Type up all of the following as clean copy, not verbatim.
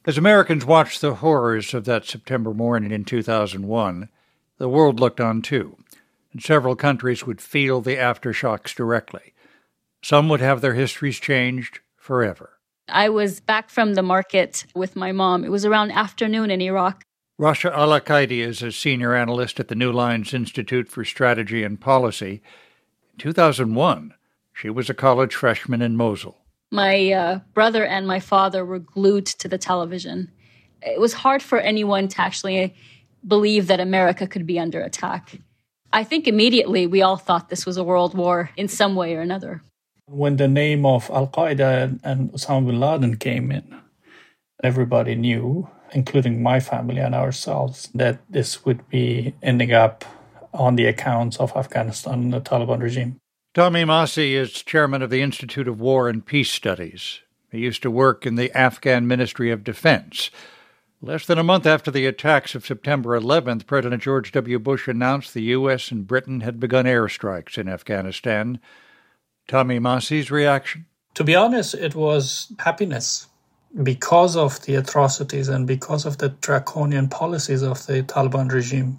As Americans watched the horrors of that September morning in 2001, the world looked on too, and several countries would feel the aftershocks directly. Some would have their histories changed forever. I was back from the market with my mom. It was around afternoon in Iraq. Rasha Al-Aqaidi is a senior analyst at the New Lines Institute for Strategy and Policy. In 2001, she was a college freshman in Mosul. My brother and my father were glued to the television. It was hard for anyone to actually believe that America could be under attack. I think immediately we all thought this was a world war in some way or another. When the name of Al-Qaeda and Osama bin Laden came in, everybody knew, including my family and ourselves, that this would be ending up on the accounts of Afghanistan and the Taliban regime. Tommy Masih is chairman of the Institute of War and Peace Studies. He used to work in the Afghan Ministry of Defense. Less than a month after the attacks of September 11th, President George W. Bush announced the U.S. and Britain had begun airstrikes in Afghanistan. Tommy Masih's reaction? To be honest, it was happiness. Because of the atrocities and because of the draconian policies of the Taliban regime,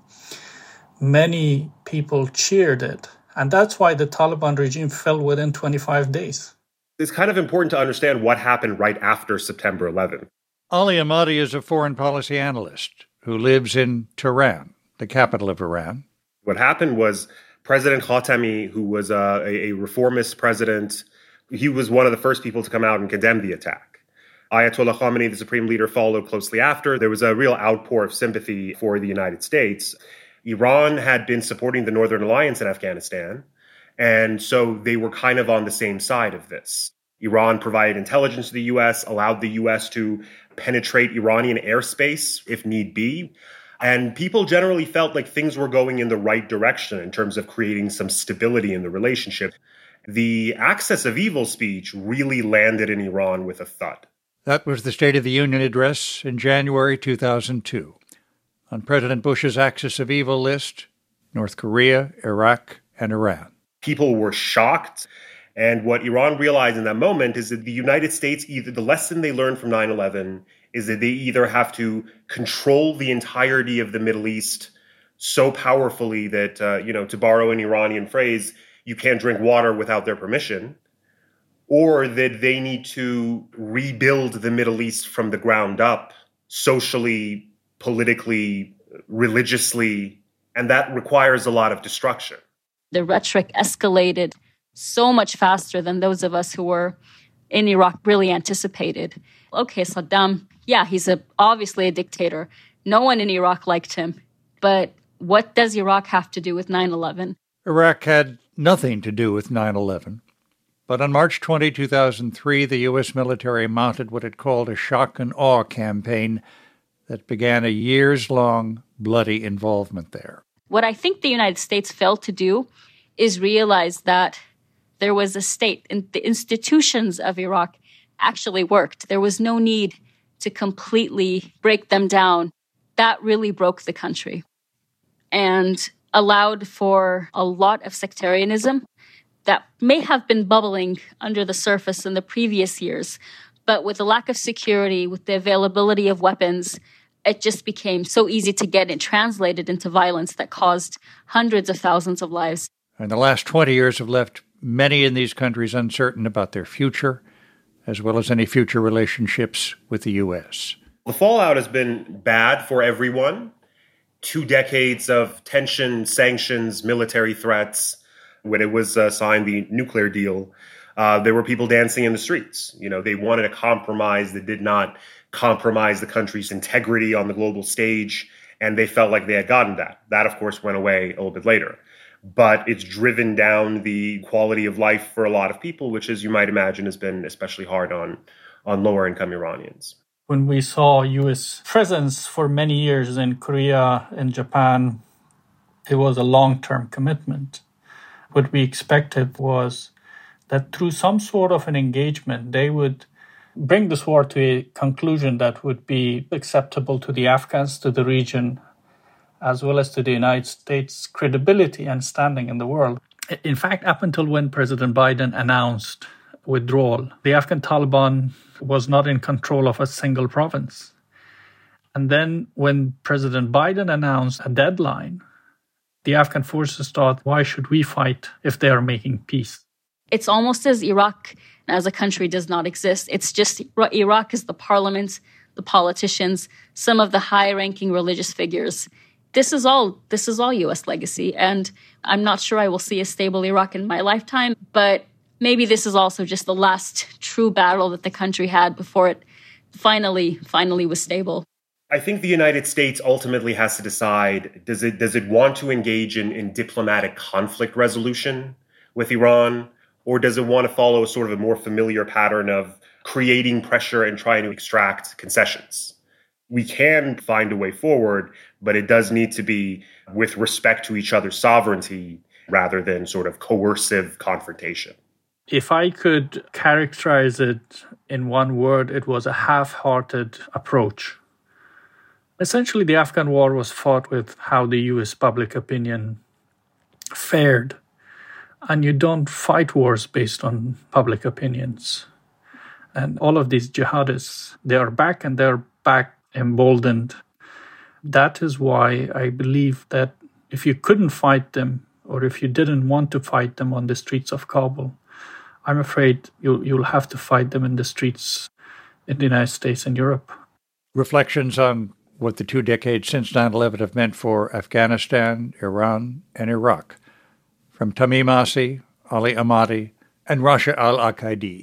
many people cheered it. And that's why the Taliban regime fell within 25 days. It's kind of important to understand what happened right after September 11th. Ali Ahmadi is a foreign policy analyst who lives in Tehran, the capital of Iran. What happened was President Khatami, who was a reformist president, he was one of the first people to come out and condemn the attack. Ayatollah Khamenei, the supreme leader, followed closely after. There was a real outpour of sympathy for the United States. Iran had been supporting the Northern Alliance in Afghanistan, and so they were kind of on the same side of this. Iran provided intelligence to the U.S., allowed the U.S. to penetrate Iranian airspace if need be. And people generally felt like things were going in the right direction in terms of creating some stability in the relationship. The axis of evil speech really landed in Iran with a thud. That was the State of the Union address in January 2002. On President Bush's axis of evil list, North Korea, Iraq, and Iran. People were shocked. And what Iran realized in that moment is that the United States, either the lesson they learned from 9/11 is that they either have to control the entirety of the Middle East so powerfully that, to borrow an Iranian phrase, you can't drink water without their permission, or that they need to rebuild the Middle East from the ground up, socially, politically, religiously, and that requires a lot of destruction. The rhetoric escalated so much faster than those of us who were in Iraq really anticipated. Okay, Saddam, yeah, he's obviously a dictator. No one in Iraq liked him. But what does Iraq have to do with 9/11? Iraq had nothing to do with 9/11. But on March 20, 2003, the U.S. military mounted what it called a shock and awe campaign that began a years-long bloody involvement there. What I think the United States failed to do is realize that there was a state, and the institutions of Iraq actually worked. There was no need to completely break them down. That really broke the country and allowed for a lot of sectarianism that may have been bubbling under the surface in the previous years. But with the lack of security, with the availability of weapons, it just became so easy to get it translated into violence that caused hundreds of thousands of lives. And the last 20 years have left many in these countries uncertain about their future, as well as any future relationships with the U.S. The fallout has been bad for everyone. 2 decades of tension, sanctions, military threats. When it was signed, the nuclear deal, there were people dancing in the streets. They wanted a compromise that did not compromise the country's integrity on the global stage, and they felt like they had gotten that. That, of course, went away a little bit later. But it's driven down the quality of life for a lot of people, which, as you might imagine, has been especially hard on lower-income Iranians. When we saw U.S. presence for many years in Korea and Japan, it was a long-term commitment. What we expected was that through some sort of an engagement, they would bring this war to a conclusion that would be acceptable to the Afghans, to the region, as well as to the United States' credibility and standing in the world. In fact, up until when President Biden announced withdrawal, the Afghan Taliban was not in control of a single province. And then when President Biden announced a deadline, the Afghan forces thought, why should we fight if they are making peace? It's almost as Iraq as a country does not exist. It's just Iraq is the parliament, the politicians, some of the high-ranking religious figures. This is all U.S. legacy, and I'm not sure I will see a stable Iraq in my lifetime, but maybe this is also just the last true battle that the country had before it finally was stable. I think the United States ultimately has to decide, does it want to engage in diplomatic conflict resolution with Iran, or does it want to follow sort of a more familiar pattern of creating pressure and trying to extract concessions? We can find a way forward, but it does need to be with respect to each other's sovereignty rather than sort of coercive confrontation. If I could characterize it in one word, it was a half-hearted approach. Essentially, the Afghan war was fought with how the U.S. public opinion fared. And you don't fight wars based on public opinions. And all of these jihadists, they are back, and they're back emboldened. That is why I believe that if you couldn't fight them, or if you didn't want to fight them on the streets of Kabul, I'm afraid you'll have to fight them in the streets in the United States and Europe. Reflections on what the 2 decades since 9/11 have meant for Afghanistan, Iran, and Iraq. From Tamim Assi, Ali Ahmadi, and Rasha Al-Aqaidi.